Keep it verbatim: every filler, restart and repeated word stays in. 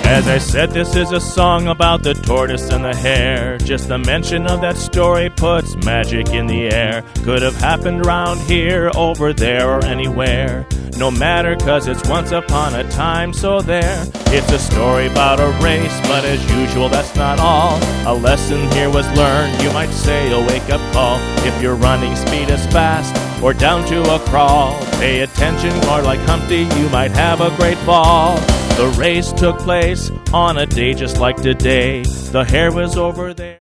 As I said, this is a song about the tortoise and the hare. Just the mention of that story puts magic in the air. Could have happened round here, over there, or anywhere. No matter, cause it's once upon a time, so there. It's a story about a race, but as usual, that's not all. A lesson here was learned, you might say a wake-up call. If your running speed is fast, or down to a crawl, pay attention, or like Humpty, you might have a great fall. The race took place on a day just like today. The hare was over there.